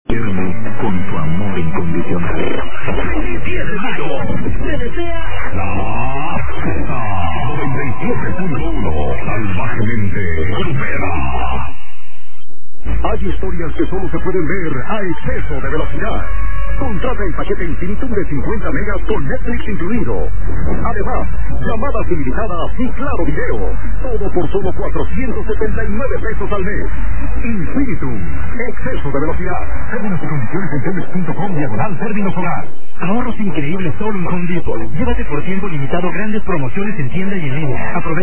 Con tu amor incondicional. Se desea La 97.1 salvajemente supera. Hay historias que solo se pueden ver a exceso de velocidad. Contrata el paquete Infinitum de 50 megas con Netflix incluido. Además, llamadas ilimitadas y claro video. Todo por solo 479 pesos al mes. Infinitum, exceso de velocidad. Términos y condiciones en telmex.com/término solar. Ahorros increíbles solo en Home Depot. Llévate por tiempo limitado grandes promociones en tienda y en línea. Aprovecha